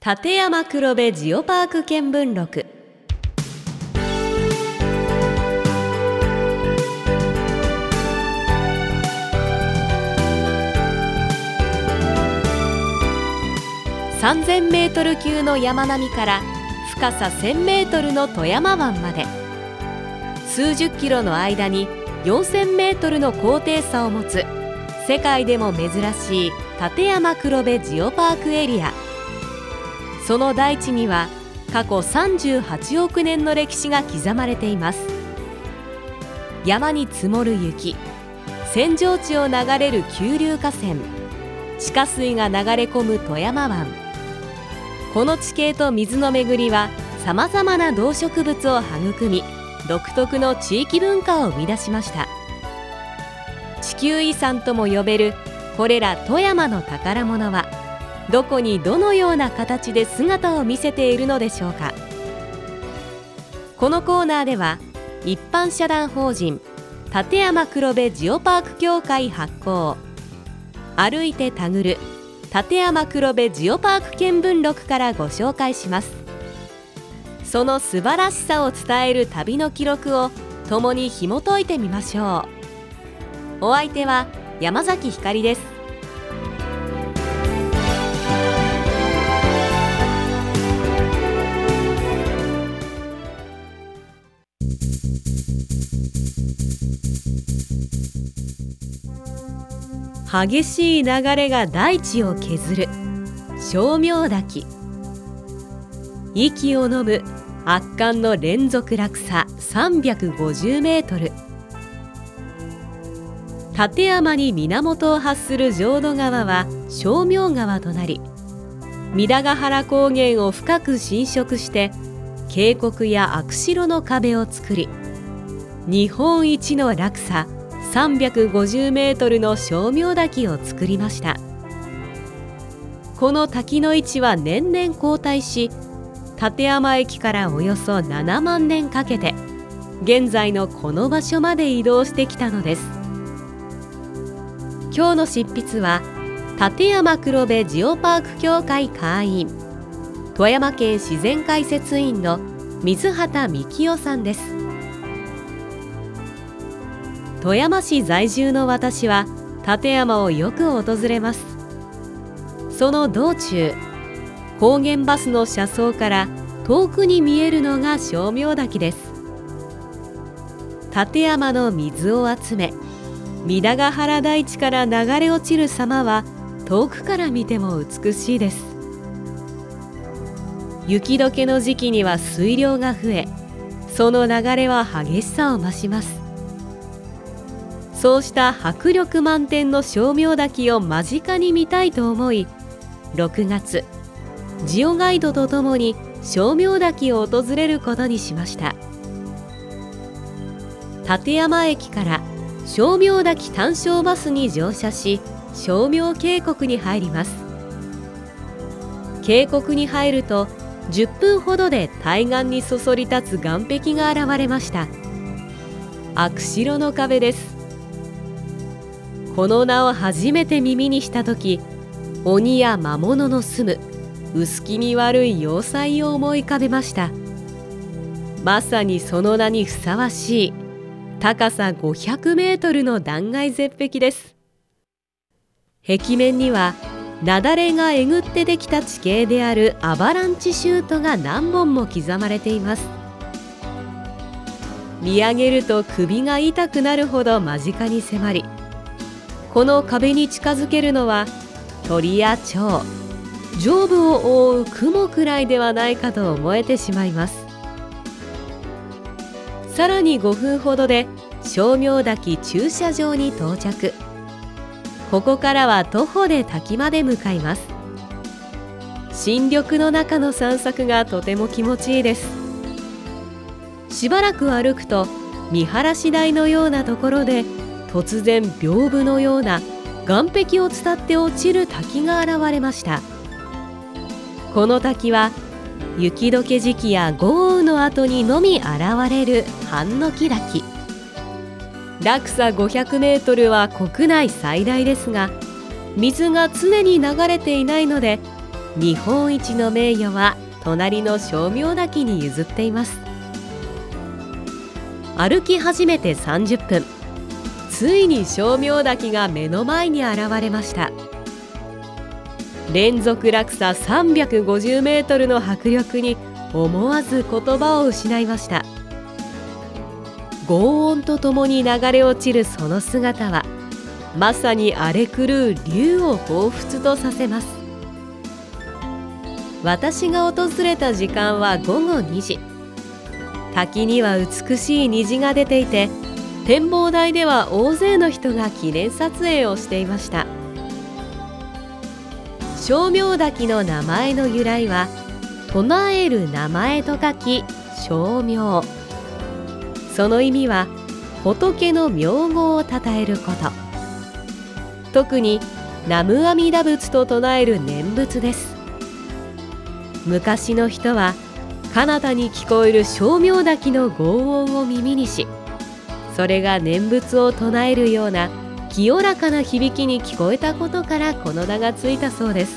立山黒部ジオパーク見聞録。3000メートル級の山並みから深さ1000メートルの富山湾まで、数十キロの間に4000メートルの高低差を持つ世界でも珍しい立山黒部ジオパークエリア。その大地には過去38億年の歴史が刻まれています。山に積もる雪、扇状地を流れる急流河川、地下水が流れ込む富山湾。この地形と水の巡りはさまざまな動植物を育み、独特の地域文化を生み出しました。地球遺産とも呼べるこれら富山の宝物は、どこにどのような形で姿を見せているのでしょうか。このコーナーでは、一般社団法人立山黒部ジオパーク協会発行、歩いてたぐる立山黒部ジオパーク見聞録からご紹介します。その素晴らしさを伝える旅の記録を共に紐解いてみましょう。お相手は山崎ひかりです。激しい流れが大地を削る称名滝。息を飲む圧巻の連続落差350メートル。立山に源を発する浄土川は称名川となり、三田ヶ原高原を深く侵食して渓谷や悪城の壁を作り、日本一の落差350メートルの称名滝を作りました。この滝の位置は年々後退し、立山駅からおよそ7万年かけて現在のこの場所まで移動してきたのです。今日の執筆は立山黒部ジオパーク協会会員、富山県自然解説員の水畑幹夫さんです。富山市在住の私は立山をよく訪れます。その道中、高原バスの車窓から遠くに見えるのが称名滝です。立山の水を集め、三田ヶ原大地から流れ落ちる様は遠くから見ても美しいです。雪解けの時期には水量が増え、その流れは激しさを増します。そうした迫力満点の称名滝を間近に見たいと思い、6月ジオガイドとともに称名滝を訪れることにしました。立山駅から称名滝単焦バスに乗車し、称名渓谷に入ります。渓谷に入ると10分ほどで対岸にそそり立つ岩壁が現れました。悪城の壁です。この名を初めて耳にしたとき、鬼や魔物の住む薄気味悪い要塞を思い浮かべました。まさにその名にふさわしい高さ500メートルの断崖絶壁です。壁面には雪崩がえぐってできた地形であるアバランチシュートが何本も刻まれています。見上げると首が痛くなるほど間近に迫り、この壁に近づけるのは鳥や蝶、上部を覆う雲くらいではないかと思えてしまいます。さらに5分ほどで称名滝駐車場に到着。ここからは徒歩で滝まで向かいます。新緑の中の散策がとても気持ちいいです。しばらく歩くと見晴らし台のようなところで、突然屏風のような岩壁を伝って落ちる滝が現れました。この滝は雪解け時期や豪雨の後にのみ現れる半の木滝。落差500メートルは国内最大ですが、水が常に流れていないので、 日本一の名誉は隣の称名滝に譲っています。歩き始めて30分、ついに称名滝が目の前に現れました。連続落差350メートルの迫力に思わず言葉を失いました。轟音とともに流れ落ちるその姿は、まさに荒れ狂う竜を彷彿とさせます。私が訪れた時間は午後2時。滝には美しい虹が出ていて、展望台では大勢の人が記念撮影をしていました。称名滝の名前の由来は、唱える名前と書き称名。その意味は仏の名号を称えること。特に南無阿弥陀仏と唱える念仏です。昔の人は彼方に聞こえる称名滝の轟音を耳にし、それが念仏を唱えるような清らかな響きに聞こえたことからこの名がついたそうです。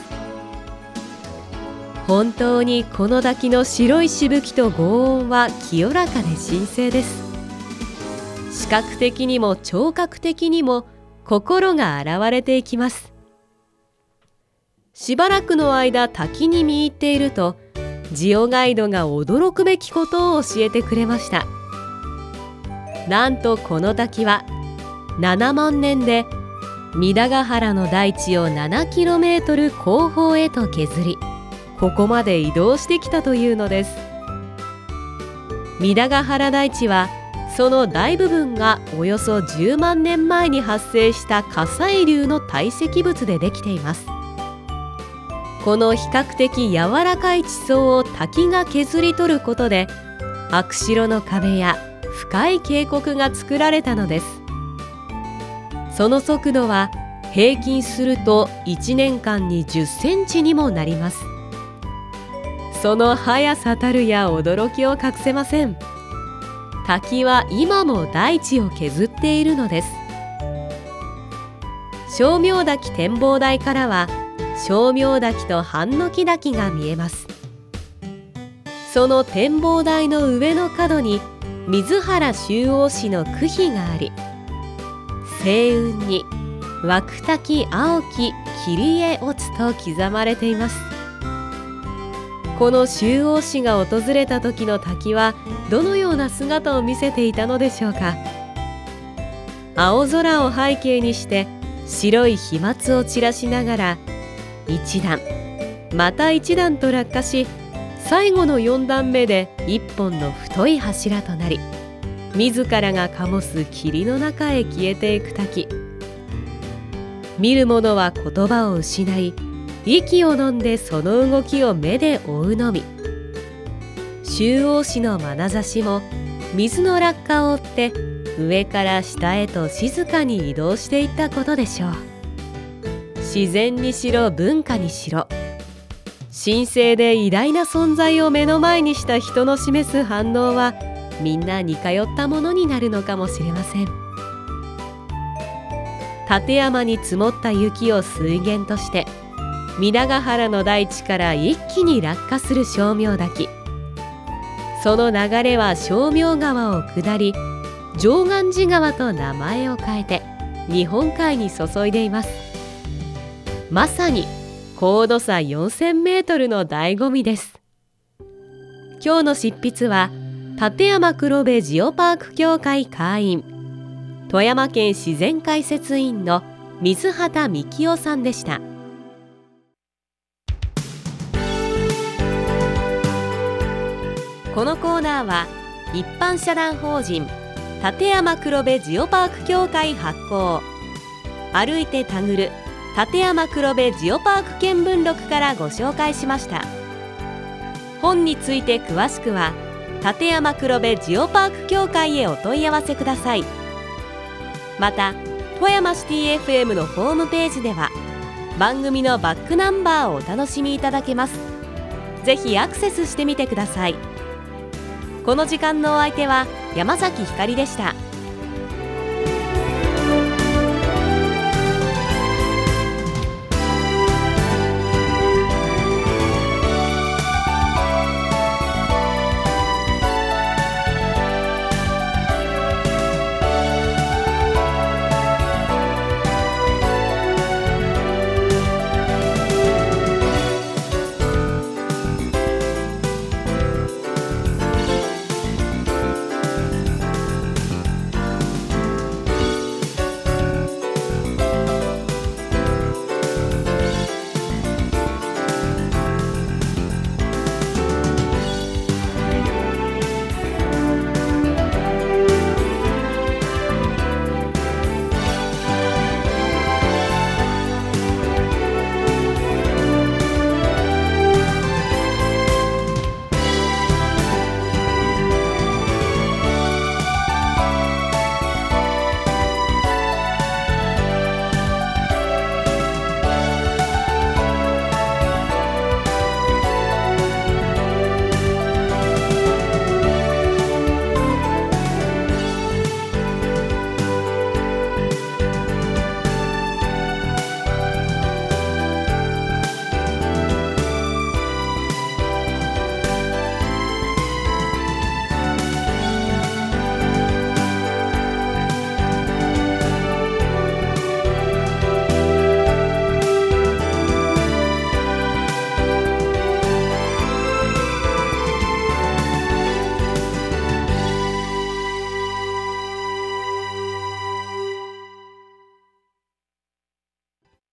本当にこの滝の白いしぶきと轟音は清らかで神聖です。視覚的にも聴覚的にも心が洗われていきます。しばらくの間滝に見入っていると、ジオガイドが驚くべきことを教えてくれました。なんとこの滝は7万年で弥陀ヶ原の大地を 7km 後方へと削り、ここまで移動してきたというのです。弥陀ヶ原大地はその大部分がおよそ10万年前に発生した火砕流の堆積物でできています。この比較的柔らかい地層を滝が削り取ることで、悪白の壁や深い渓谷が作られたのです。その速度は平均すると1年間に10センチにもなります。その速さたるや驚きを隠せません。滝は今も大地を削っているのです。称名滝展望台からは称名滝と半ノ木滝が見えます。その展望台の上の角に水原周防氏の句碑があり、星雲に涌く滝青き霧へ落つと刻まれています。この周防氏が訪れた時の滝はどのような姿を見せていたのでしょうか。青空を背景にして白い飛沫を散らしながら一段また一段と落下し、最後の4段目で一本の太い柱となり、自らが醸す霧の中へ消えていく滝。見る者は言葉を失い、息を飲んでその動きを目で追うのみ。周防氏の眼差しも水の落下を追って上から下へと静かに移動していったことでしょう。自然にしろ文化にしろ、神聖で偉大な存在を目の前にした人の示す反応はみんな似通ったものになるのかもしれません。立山に積もった雪を水源として弥陀ヶ原の大地から一気に落下する称名滝。その流れは称名川を下り、常願寺川と名前を変えて日本海に注いでいます。まさに高度差4000メートルの醍醐味です。今日の執筆は立山黒部ジオパーク協会会員、富山県自然解説員の水畑幹夫さんでした。このコーナーは一般社団法人立山黒部ジオパーク協会発行、歩いてたぐる立山黒部ジオパーク見聞録からご紹介しました。本について詳しくは立山黒部ジオパーク協会へお問い合わせください。また富山シティ FM のホームページでは番組のバックナンバーをお楽しみいただけます。ぜひアクセスしてみてください。この時間のお相手は山崎ひかりでした。